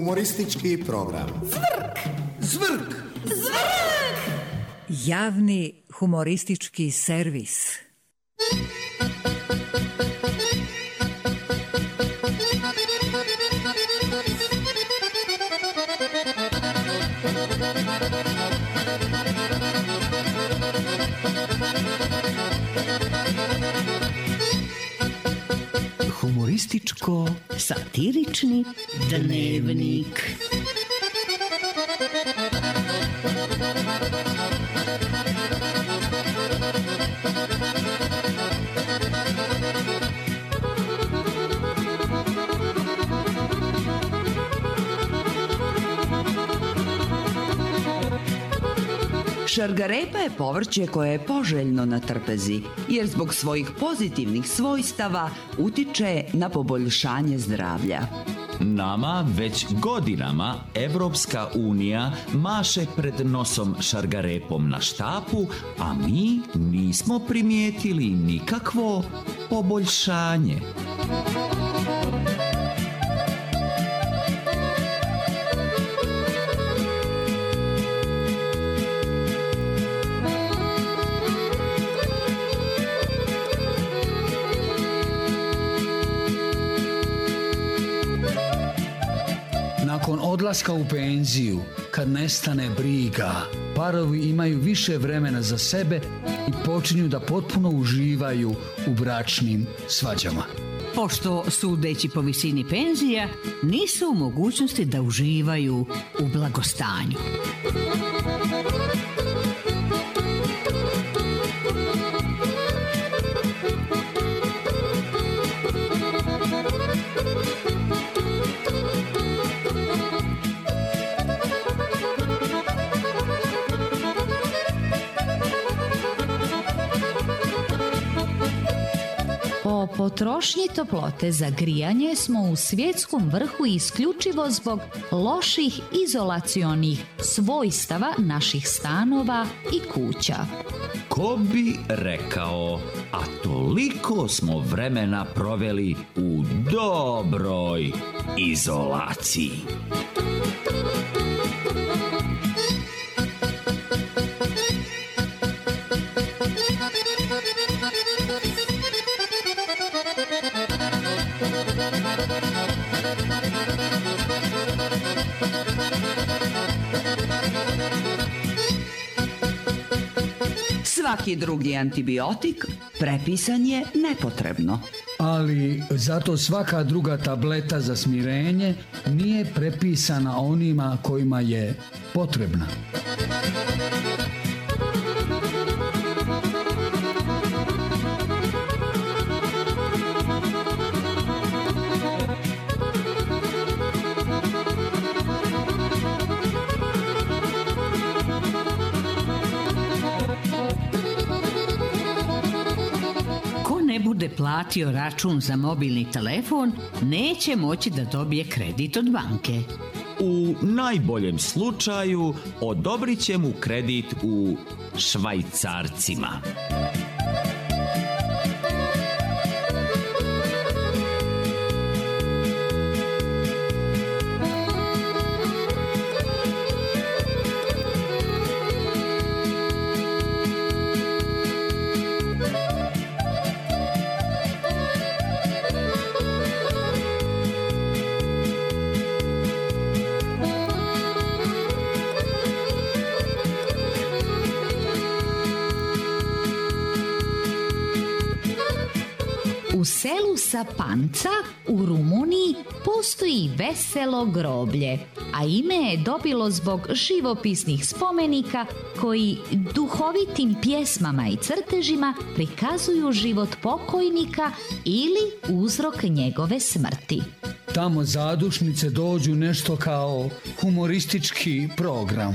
Humoristički program. Zvrk! Zvrk! Zvrk! Javni humoristički servis. Humorističko-satirični dnevnik. Šargarepa je povrće koje je poželjno na trpezi, jer zbog svojih pozitivnih svojstava utiče na poboljšanje zdravlja. Nama već godinama Evropska unija maše pred nosom šargarepom na štapu, a mi nismo primijetili nikakvo poboljšanje. Nakon odlaska u penziju, kad nestane briga, parovi imaju više vremena za sebe i počinju da potpuno uživaju u bračnim svađama. Pošto, sudeći po visini penzija, nisu u mogućnosti da uživaju u blagostanju. Po potrošnji toplote za grijanje smo u svjetskom vrhu isključivo zbog loših izolacionih svojstava naših stanova i kuća. Ko bi rekao, a toliko smo vremena proveli u dobroj izolaciji. Svaki drugi antibiotik prepisan je nepotrebno. Ali zato svaka druga tableta za smirenje nije prepisana onima kojima je potrebna. Bude platio račun za mobilni telefon, neće moći da dobije kredit od banke. U najboljem slučaju odobrit će mu kredit u švajcarcima. U selu Sapanca u Rumuniji postoji veselo groblje, a ime je dobilo zbog živopisnih spomenika koji duhovitim pjesmama i crtežima prikazuju život pokojnika ili uzrok njegove smrti. Tamo zadušnice dođu nešto kao humoristički program.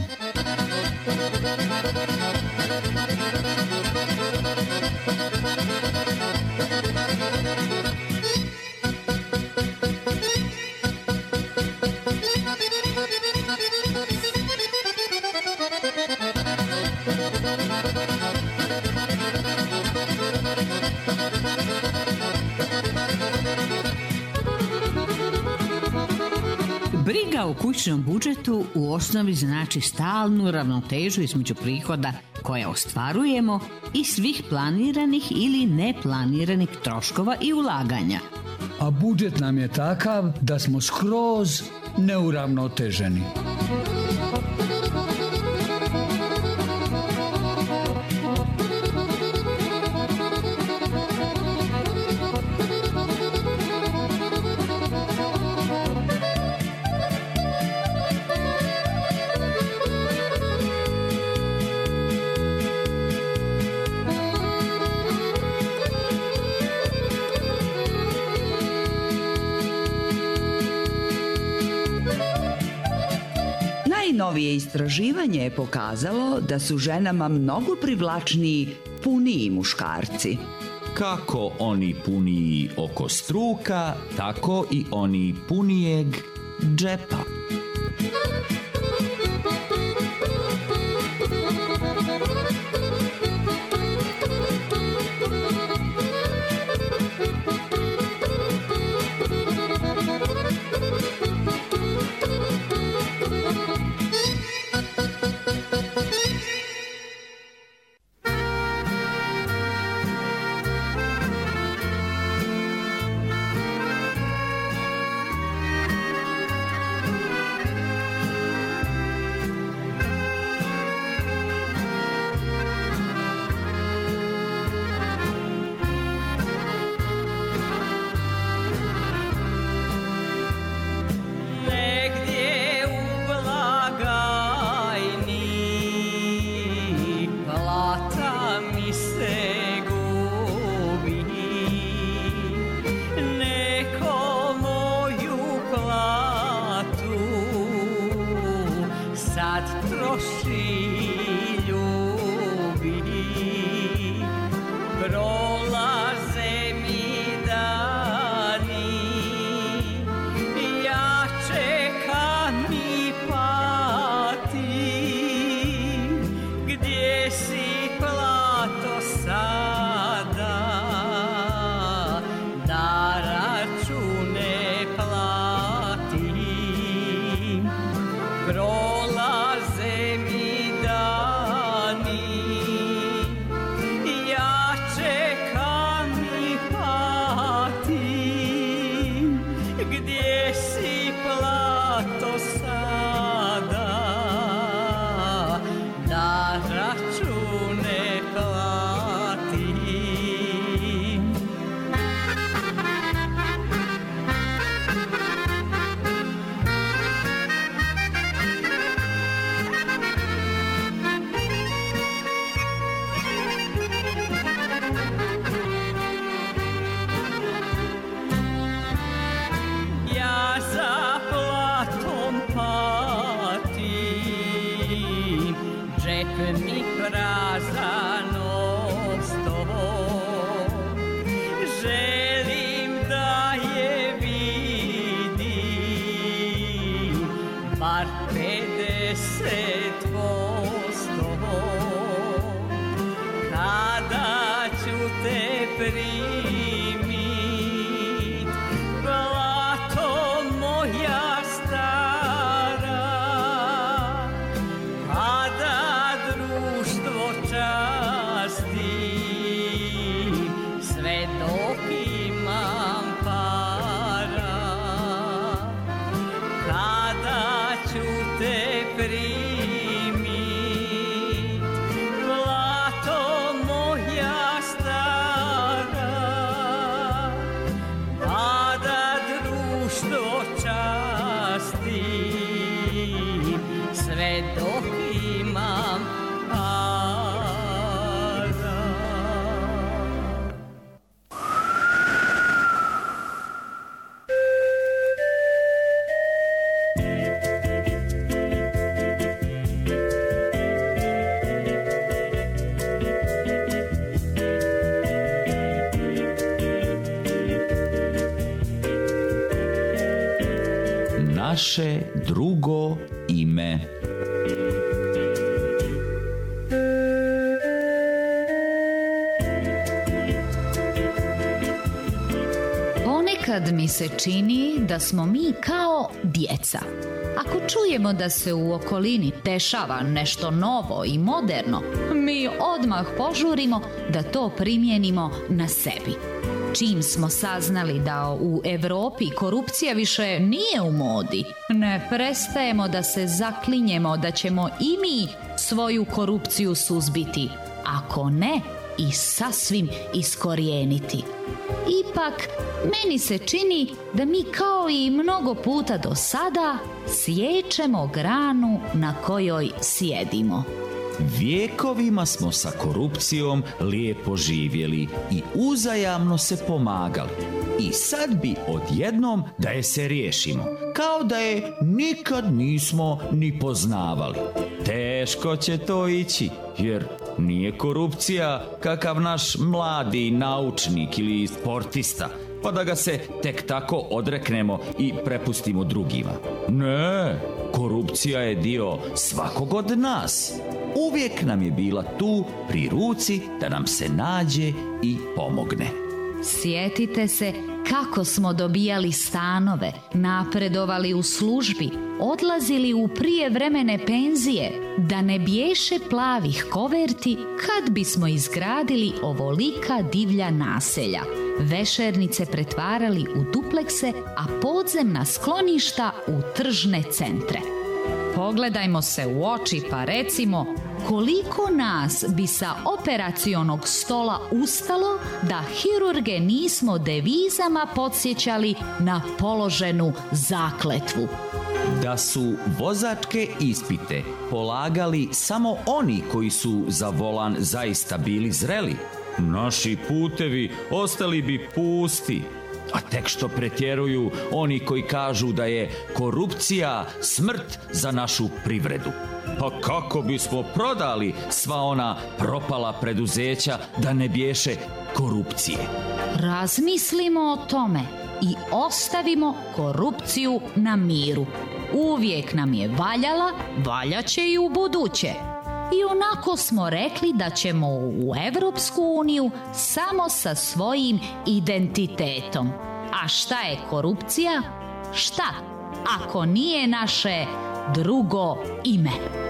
Briga o kućnom budžetu u osnovi znači stalnu ravnotežu između prihoda koje ostvarujemo i svih planiranih ili neplaniranih troškova i ulaganja. A budžet nam je takav da smo skroz neuravnoteženi. Najnovije istraživanje je pokazalo da su ženama mnogo privlačniji puniji muškarci. Kako oni puniji oko struka, tako i oni punijeg džepa. Naše drugo ime. Ponekad mi se čini da smo mi kao djeca. Ako čujemo da se u okolini dešava nešto novo i moderno, mi odmah požurimo da to primijenimo na sebi. Čim smo saznali da u Europi korupcija više nije u modi, ne prestajemo da se zaklinjemo da ćemo i mi svoju korupciju suzbiti, ako ne i sasvim iskorijeniti. Ipak, meni se čini da mi kao i mnogo puta do sada siječemo granu na kojoj sjedimo. Vjekovima smo sa korupcijom lijepo živjeli i uzajamno se pomagali. I sad bi odjednom da je se riješimo, kao da je nikad nismo ni poznavali. Teško će to ići, jer nije korupcija kakav naš mladi naučnik ili sportista, pa da ga se tek tako odreknemo i prepustimo drugima. Ne, korupcija je dio svakog od nas. Uvijek nam je bila tu pri ruci da nam se nađe i pomogne. Sjetite se kako smo dobijali stanove, napredovali u službi, odlazili u prijevremene penzije, da ne biješe plavih koverti kad bismo izgradili ovolika divlja naselja, vešernice pretvarali u duplekse, a podzemna skloništa u tržne centre. Pogledajmo se u oči pa recimo koliko nas bi sa operacionog stola ustalo da hirurge nismo devizama podsjećali na položenu zakletvu. Da su vozačke ispite polagali samo oni koji su za volan zaista bili zreli, naši putevi ostali bi pusti. A tek što pretjeruju oni koji kažu da je korupcija smrt za našu privredu. Pa kako bismo prodali sva ona propala preduzeća da ne biješe korupcije? Razmislimo o tome i ostavimo korupciju na miru. Uvijek nam je valjala, valjaće i u buduće. I onako smo rekli da ćemo u Europsku uniju samo sa svojim identitetom. A šta je korupcija? Šta, ako nije naše drugo ime?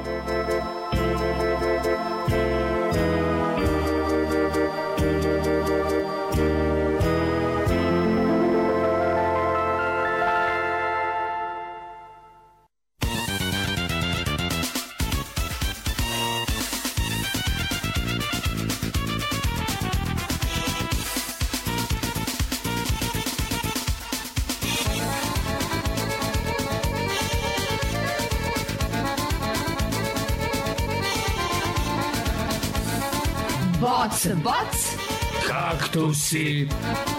Boc, boc, Kaktusi.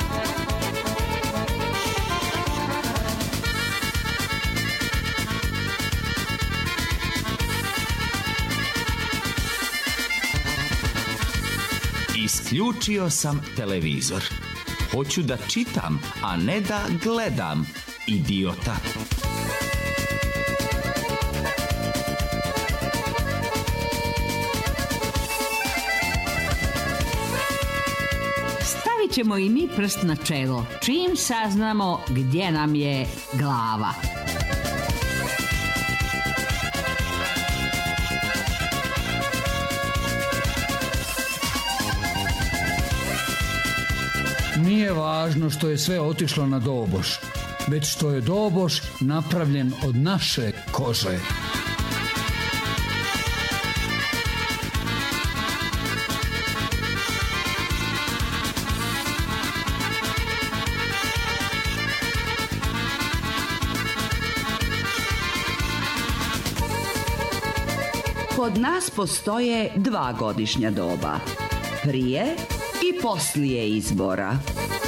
Isključio sam televizor. Hoću da čitam, a ne da gledam, idiota. Stavit ćemo i mi prst na čelo, čim saznamo gdje nam je glava. Nije važno što je sve otišlo na doboš, već što je doboš napravljen od naše kože. Kod nas postoje 2 godišnja doba. Prije i poslije izbora.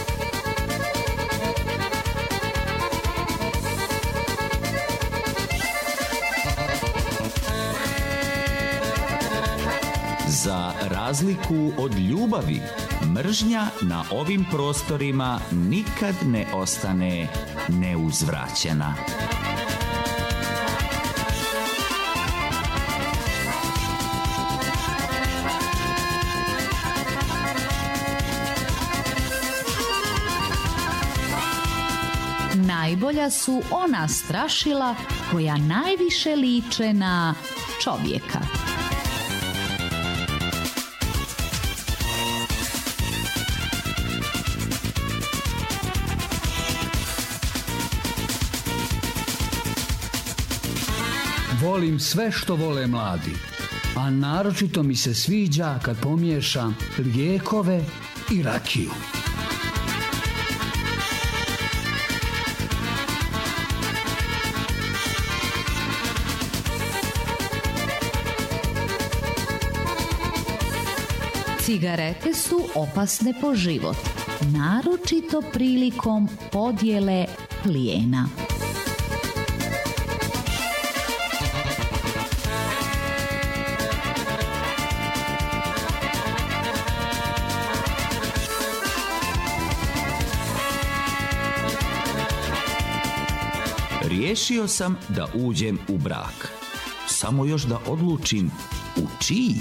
Za razliku od ljubavi, mržnja na ovim prostorima nikad ne ostane neuzvraćena. najbolja su ona strašila koja najviše liče na čovjeka. Volim sve što vole mladi, a naročito mi se sviđa kad pomiješam lijekove i rakiju. Cigarete su opasne po život, naročito prilikom podjele plijena. Riješio sam da uđem u brak. Samo još da odlučim u čiji.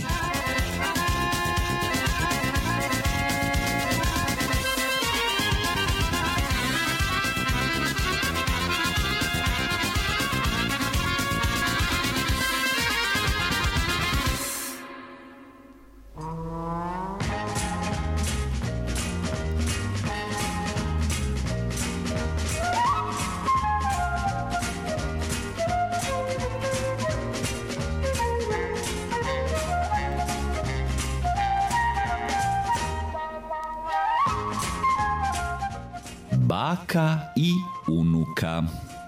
Baka i unuka.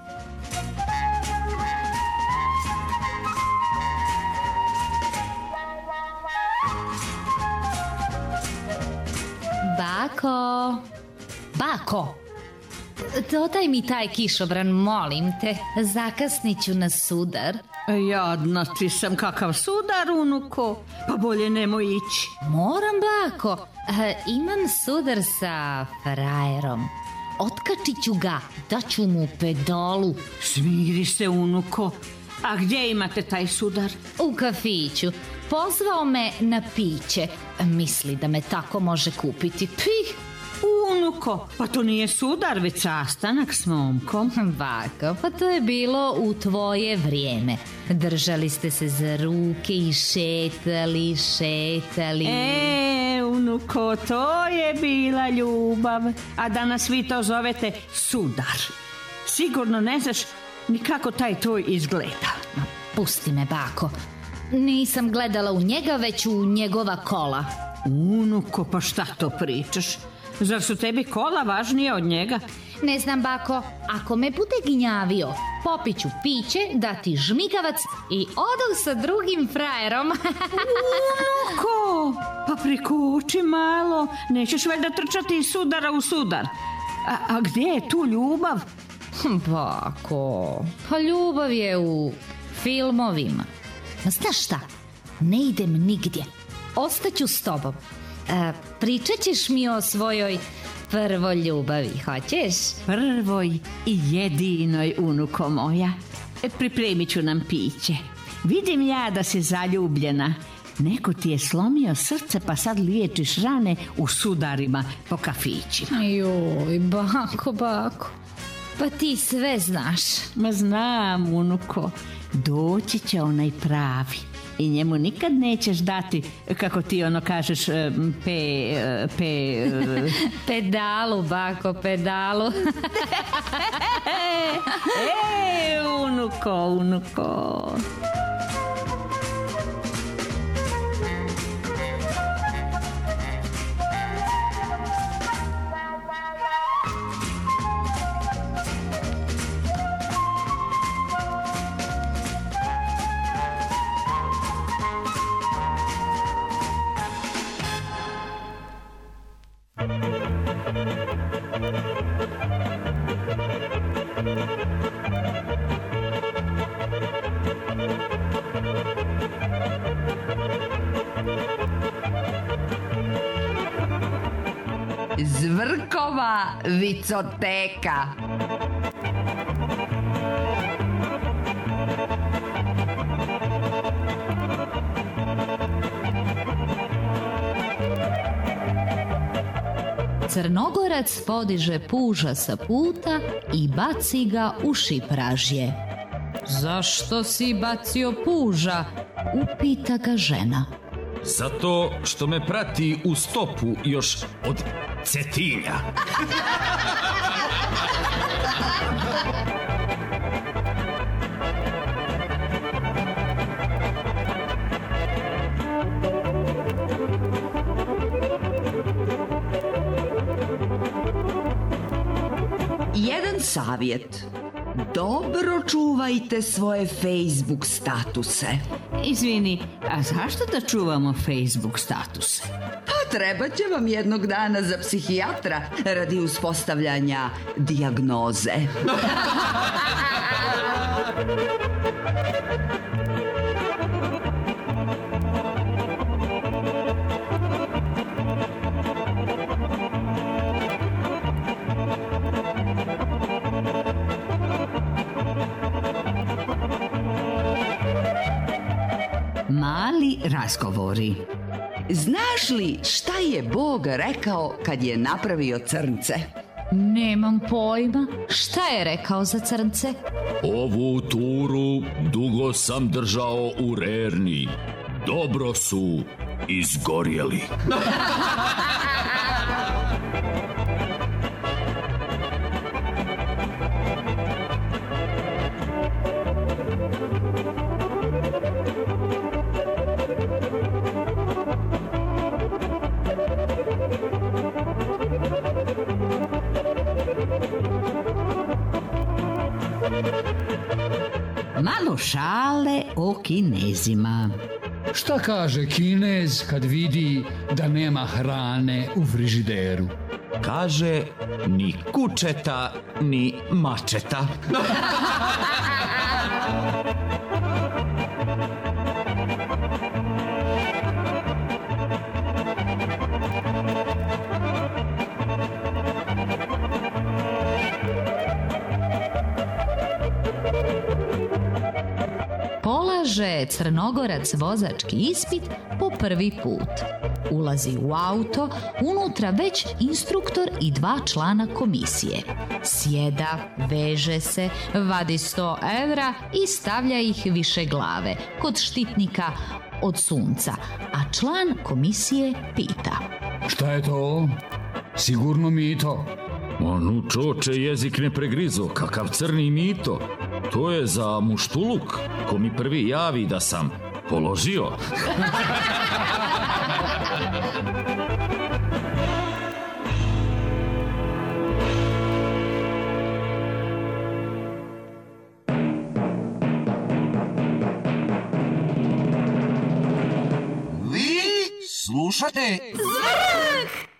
Bako, Bako, dodaj mi taj kišobran, molim te, zakasnit ću na sudar. Jadna ti sam, kakav sudar, unuko, pa bolje nemoj ići. Moram, Bako, imam sudar sa frajerom. Otkačit ću ga, daću mu pedalu. Smiri se, unuko. A gdje imate taj sudar? U kafiću. Pozvao me na piće. Misli da me tako može kupiti. Pih! Unuko, pa to nije sudar, već sastanak s momkom. Bako, pa to je bilo u tvoje vrijeme. Držali ste se za ruke i šetali. Unuko, to je bila ljubav. A danas vi to zovete sudar. Sigurno ne znaš ni kako taj tvoj izgleda. Pusti me, Bako. Nisam gledala u njega, već u njegova kola. Unuko, pa šta to pričaš? Zar su tebi kola važnije od njega? Ne znam, Bako, ako me bude gnjavio, popit ću piće, dati žmigavac i odoh sa drugim frajerom. Unuko, pa prikuči malo, nećeš valjda trčati iz sudara u sudar. A gdje je tu ljubav? Bako, pa ljubav je u filmovima. Znaš šta, ne idem nigdje, ostaću s tobom. Pričat ćeš mi o svojoj prvoj ljubavi, hoćeš? Prvoj i jedinoj, unuko moja. Pripremit ću nam piće. Vidim ja da si zaljubljena. Neko ti je slomio srce pa sad liječiš rane u sudarima po kafićima. Joj, Bako, pa ti sve znaš. Ma znam, unuko, doći će onaj pravi. I njemu nikad nećeš dati, kako ti ono kažeš, pedalu, Bako, pedalu. Unuko. Zvrkova vicoteka. Crnogorac podiže puža sa puta i baci ga u šipražje. Zašto si bacio puža? Upita ga žena. Zato što me prati u stopu još od Cetinja. Jedan savjet. Dobro čuvajte svoje Facebook statuse. Izvini, a zašto da čuvamo Facebook statuse? Pa treba će vam jednog dana za psihijatra radi uspostavljanja dijagnoze. Mali razgovori. Znaš li šta je Bog rekao kad je napravio crnce? Nemam pojma. Šta je rekao za crnce? Ovu turu dugo sam držao u rerni. Dobro su izgorjeli. Malo šale o Kinezima. Šta kaže Kinez kad vidi da nema hrane u frižideru? Kaže, ni kučeta, ni mačeta. Polaže Crnogorac vozački ispit po prvi put. Ulazi u auto, unutra već instruktor i 2 člana komisije. Sjeda, veže se, vadi 100 evra i stavlja ih više glave kod štitnika od sunca, a član komisije pita. Šta je to? Sigurno mito. Onu čoče jezik ne pregrizo, kakav crni mito. To je za muštuluk, ko mi prvi javi da sam položio. Vi slušate Zvrk!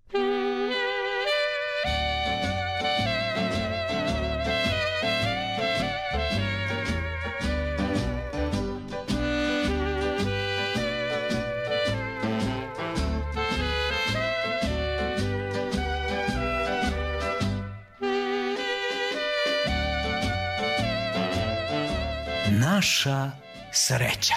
Naša sreća.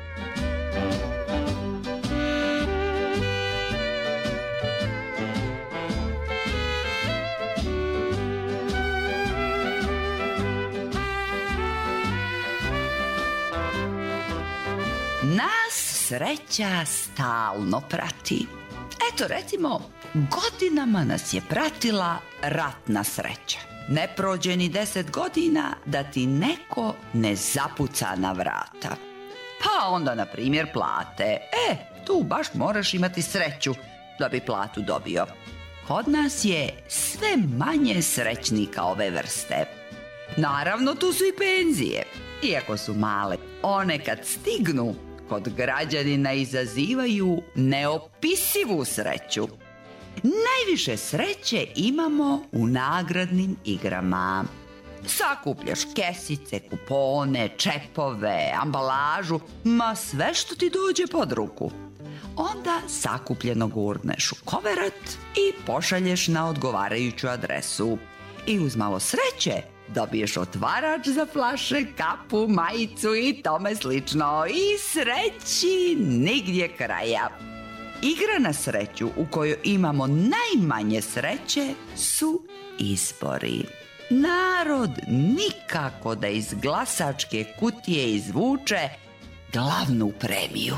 Nas sreća stalno prati. Eto, recimo, godinama nas je pratila ratna sreća. Ne prođe ni 10 godina da ti neko ne zapuca na vrata. Pa onda, na primjer, plate. Tu baš moraš imati sreću da bi platu dobio. Kod nas je sve manje srećnika ove vrste. Naravno, tu su i penzije. Iako su male, one kad stignu, kod građanina izazivaju neopisivu sreću. Najviše sreće imamo u nagradnim igrama. Sakupljaš kesice, kupone, čepove, ambalažu, ma sve što ti dođe pod ruku. Onda sakupljeno gurneš u koverat i pošalješ na odgovarajuću adresu. I uz malo sreće dobiješ otvarač za flaše, kapu, majicu i tome slično. I sreći nigdje kraja. Igra na sreću u kojoj imamo najmanje sreće su izbori. Narod nikako da iz glasačke kutije izvuče glavnu premiju.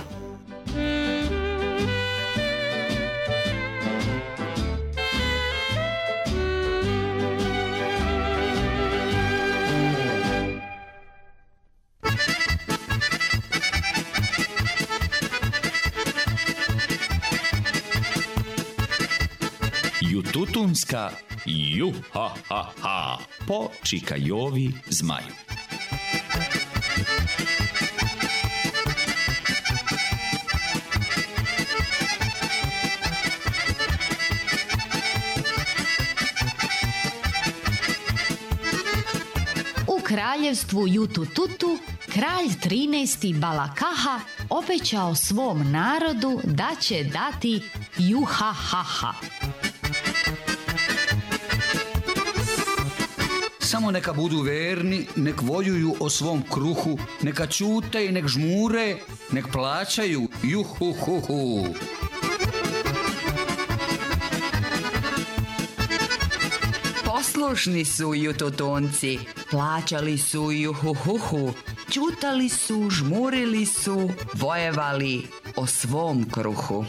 Jututunska ju-ha-ha-ha po Čika Jovi Zmaju. U kraljevstvu Jutututu kralj 13. Balakaha obećao svom narodu da će dati juha-ha-ha. Samo neka budu verni, nek voljuju o svom kruhu, neka ćute i nek žmure, nek plaćaju juhu-hu-hu. Poslušni su Jututunci, plaćali su juhu-hu-hu, ćutali su, žmurili su, vojevali o svom kruhu.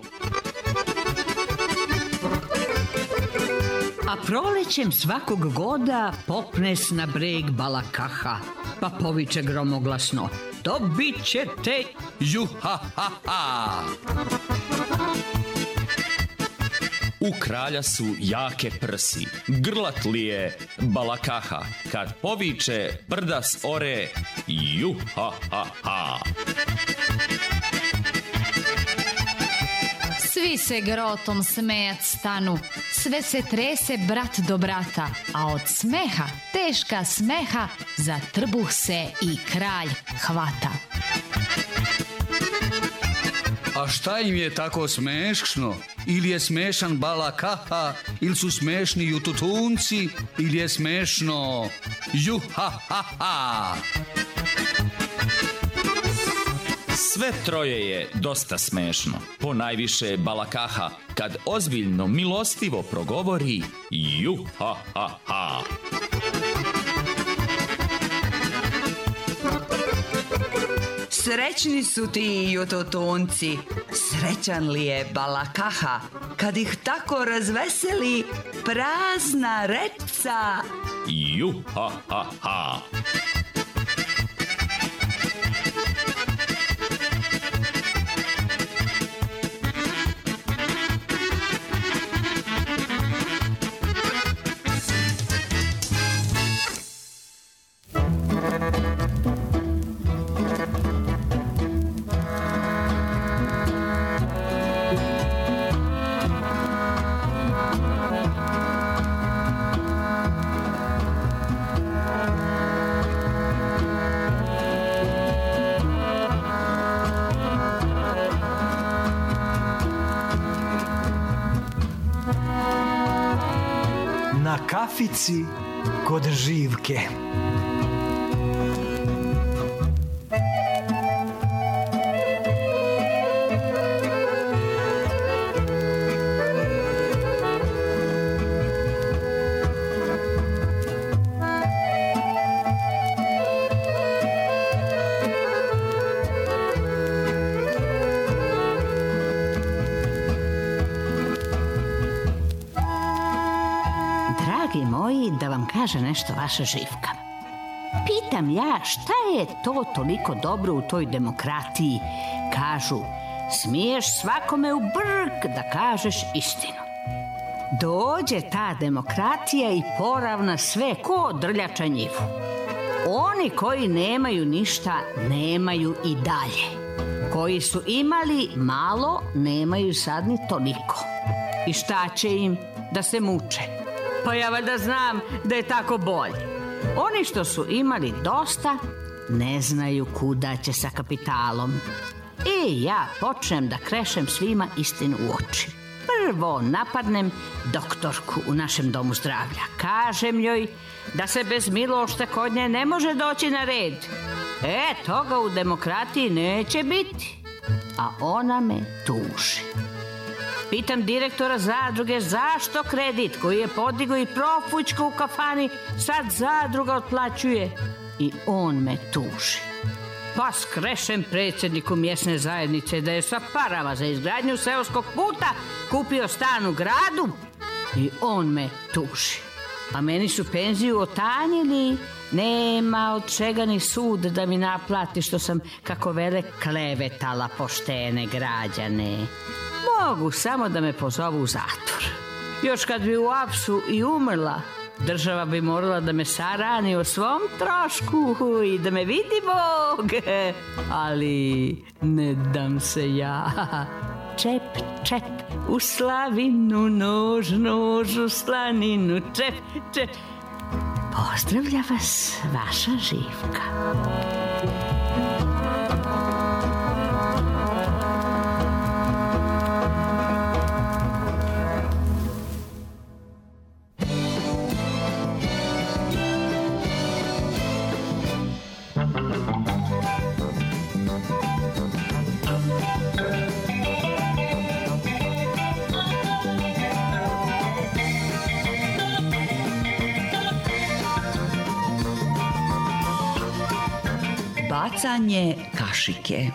A prolećem svakog goda popnes na breg Balakaha, pa poviče gromoglasno: dobit ćete Ju-ha-ha-ha! U kralja su jake prsi, grlat li je Balakaha, kad poviče brdas ore ju-ha-ha-ha. Svi se grotom smejat stanu, sve se trese brat do brata, a od smeha, teška smeha, za trbuh se i kralj hvata. A šta im je tako smešno? Ili je smešan Balakaha, ili su smešni Jututunci, ili je smešno ju-ha-ha-ha? Sve troje je dosta smešno, ponajviše Balakaha, kad ozbiljno milostivo progovori ju-ha-ha-ha. Srećni su ti Jututunci, srećan li je Balakaha, kad ih tako razveseli prazna reca ju-ha-ha-ha. Na kafici kod Živke. Dragi moji, da vam kaže nešto vaša Živka. Pitam ja, šta je to toliko dobro u toj demokratiji? Kažu, smiješ svakome u brk da kažeš istinu. Dođe ta demokratija i poravna sve ko drljača njivu. Oni koji nemaju ništa, nemaju i dalje. Koji su imali malo, nemaju sad ni toliko. I šta će im? Da se muče. Pa ja valjda znam da je tako bolje. Oni što su imali dosta, ne znaju kuda će sa kapitalom. I ja počnem da krešem svima istinu u oči. Prvo napadnem doktorku u našem domu zdravlja. Kažem joj da se bez milošte kod nje ne može doći na red. Toga u demokratiji neće biti. A ona me tuži. Pitam direktora zadruge zašto kredit koji je podigao i profućka u kafani sad zadruga otplaćuje. I on me tuži. Pa skrešem predsjedniku mjesne zajednice da je sa parama za izgradnju seoskog puta kupio stan u gradu i on me tuži. A meni su penziju otanjili, nema od čega ni sud da mi naplati što sam, kako vele, klevetala poštene građane. Mogu samo da me pozovu u zatvor. Još kad bi u apsu i umrla, država bi morala da me sarani o svom trošku i da me vidi Bog. Ali ne dam se ja. Čep, čep, u slavinu, nož, nož, u slaninu, čep, čep. Pozdravlja vas vaša Živka. Bacanje kašike.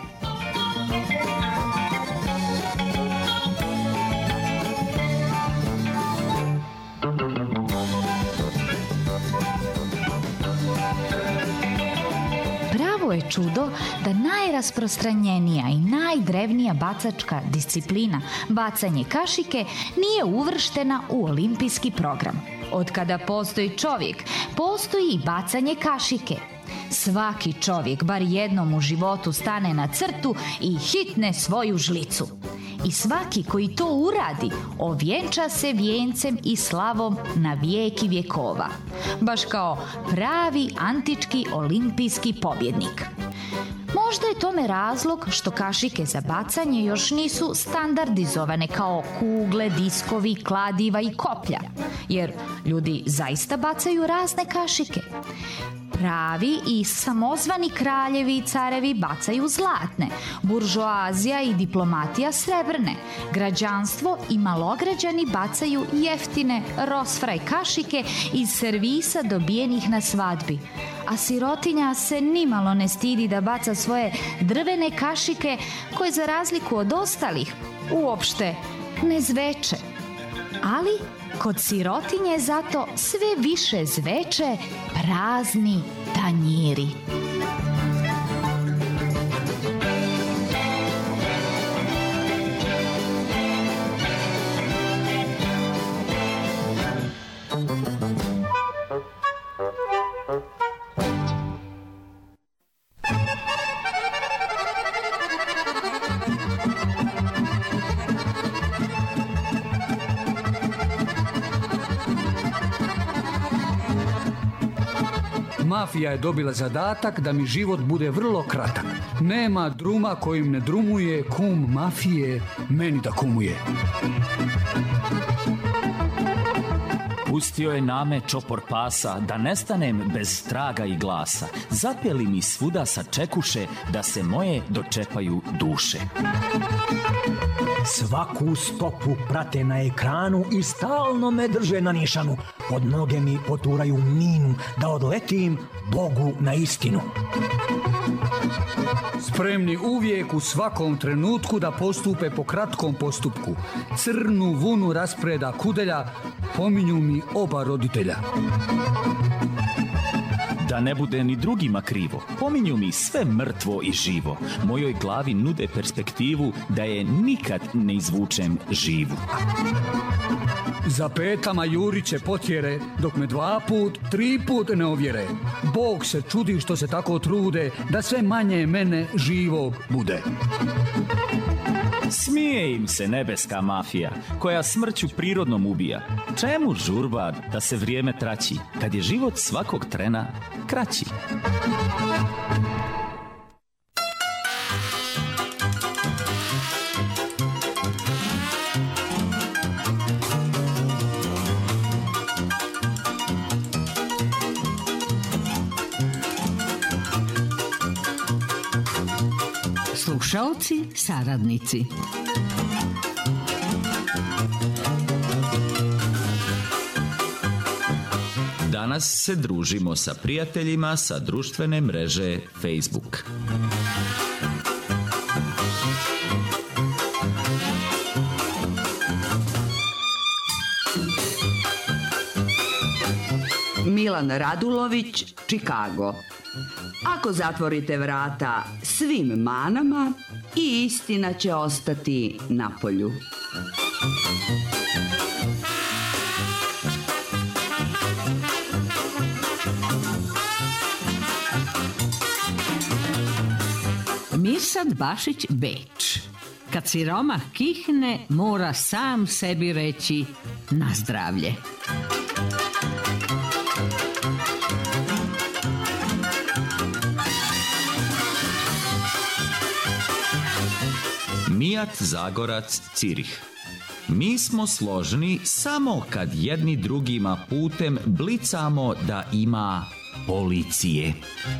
Pravo je čudo da najrasprostranjenija i najdrevnija bacačka disciplina, bacanje kašike, nije uvrštena u olimpijski program. Od kada postoji čovjek, postoji i bacanje kašike. Svaki čovjek bar jednom u životu stane na crtu i hitne svoju žlicu. I svaki koji to uradi ovjenča se vijencem i slavom na vijek i vjekova. Baš kao pravi antički olimpijski pobjednik. Možda je tome razlog što kašike za bacanje još nisu standardizovane kao kugle, diskovi, kladiva i koplja. Jer ljudi zaista bacaju razne kašike. Pravi i samozvani kraljevi i carevi bacaju zlatne, buržoazija i diplomatija srebrne, građanstvo i malograđani bacaju jeftine rosfraj kašike iz servisa dobijenih na svadbi. A sirotinja se nimalo ne stidi da baca svoje drvene kašike koje za razliku od ostalih uopšte ne zveče. Ali kod sirotinje zato sve više zveče prazni tanjiri. Mafija je dobila zadatak da mi život bude vrlo kratak. Nema druma kojim ne drumuje kum mafije meni da kumuje. Pustio je name čopor pasa, da nestanem bez traga i glasa. Zapeli mi svuda sa čekuše, da se moje dočepaju duše. Svaku stopu prate na ekranu i stalno me drže na nišanu. Pod noge mi poturaju minu, da odletim Bogu na istinu. Spremni uvijek u svakom trenutku da postupe po kratkom postupku. Crnu vunu raspreda kudelja, pominju mi oba roditelja. Da ne bude ni drugima krivo, pominju mi sve mrtvo i živo. Mojoj glavi nude perspektivu da je nikad ne izvučem živu. Za petama juriće potjere, dok me 2 put, 3 put ne ovjere. Bog se čudi što se tako trude, da sve manje mene živog bude. Smije im se nebeska mafija, koja smrću prirodnom ubija. Čemu žurba da se vrijeme traći, kad je život svakog trena kraći? Slušaoci, saradnici. Danas se družimo sa prijateljima sa društvene mreže Facebook. Milan Radulović, Chicago. Ako zatvorite vrata svim manama, i istina će ostati na polju. Mirsad Bašić, Beč. Kad siromah kihne, mora sam sebi reći na zdravlje. Mijat Zagorac, Cirih. Mi smo složni samo kad jedni drugima putem blicamo da ima policije.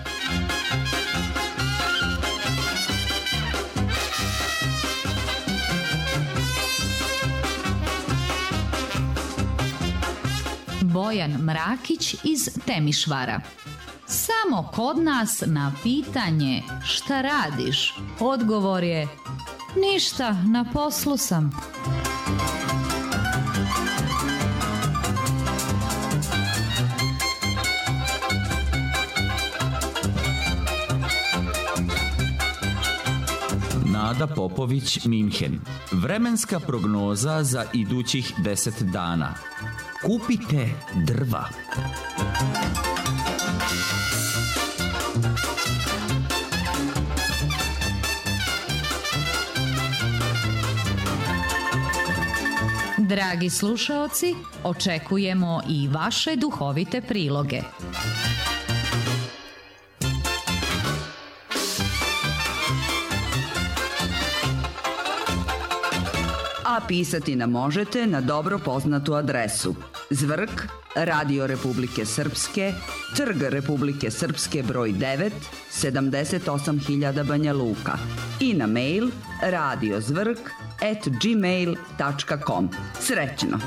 Bojan Mrakić iz Temišvara. Samo kod nas na pitanje šta radiš, odgovor je ništa, na poslu sam. Nada Popović, Minhen. Vremenska prognoza za idućih 10 dana. Kupite drva. Dragi slušaoci, očekujemo i vaše duhovite priloge. A pisati nam možete na dobro poznatu adresu: Zvrk, Radio Republike Srpske, Trg Republike Srpske broj 9, 78.000 Banja Luka, i na mail radiozvrk@gmail.com. Srećno!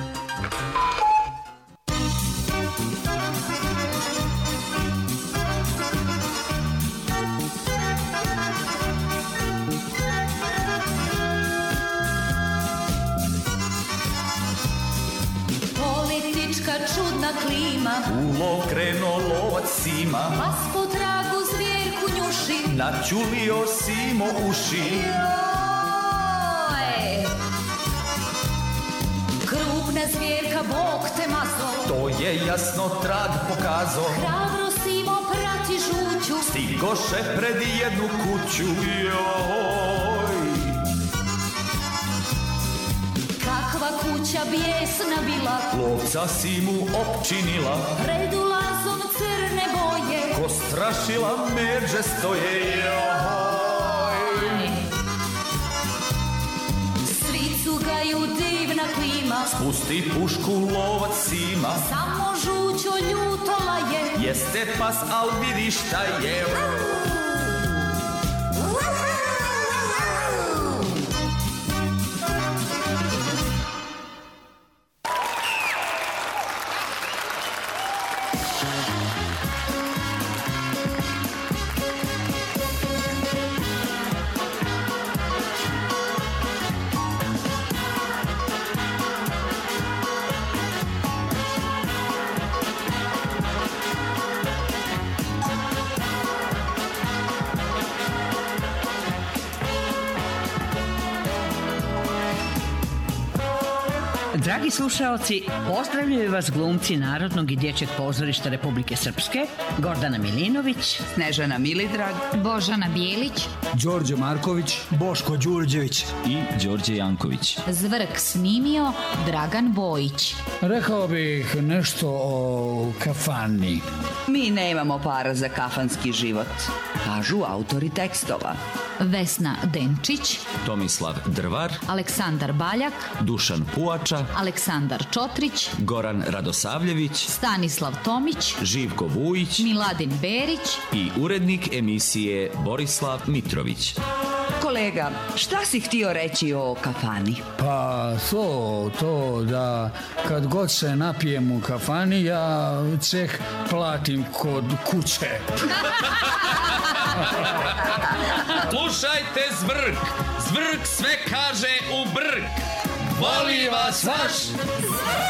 Klima. U lov krenuo lovac Sima, Pas po tragu zvjerku njuši, načulio Simo uši. Joj! Krupna zvjerka, Bog te mazo, To je jasno trag pokazao. hrabro Simo prati žuću, Stigoše pred jednu kuću. Joj! kakva kuća bijesna bila, Lovca Simu opčinila, pred ulazom crne boje, ko strašila međe stoje. Joj! svi cugaju divna klima, Pusti pušku lovac Sima, samo žućo ljuto laje. jeste pas, al vidi šta je. Dragi slušaoci, pozdravljaju vas glumci Narodnog i dječjeg pozorišta Republike Srpske, Gordana Milinović, Snežana Milidrag, Božana Bijelić, Đorđe Marković, Boško Đurđević. I Đorđe Janković. Zvrk snimio Dragan Bojić. rekao bih nešto o kafani. Mi nemamo para za kafanski život, kažu autori tekstova. Vesna Denčić, Tomislav Drvar, Aleksandar Baljak, Dušan Puača, Aleksandar Čotrić, Goran Radosavljević, Stanislav Tomić, Živko Vujić Miladin Berić. i urednik emisije Borislav Mitrović. kolega, šta si htio reći o kafani? Pa to da kad god se napijem u kafani, ja ceh platim kod kuće. Slušajte Zvrk, Zvrk sve kaže u brk. Voli vas vaš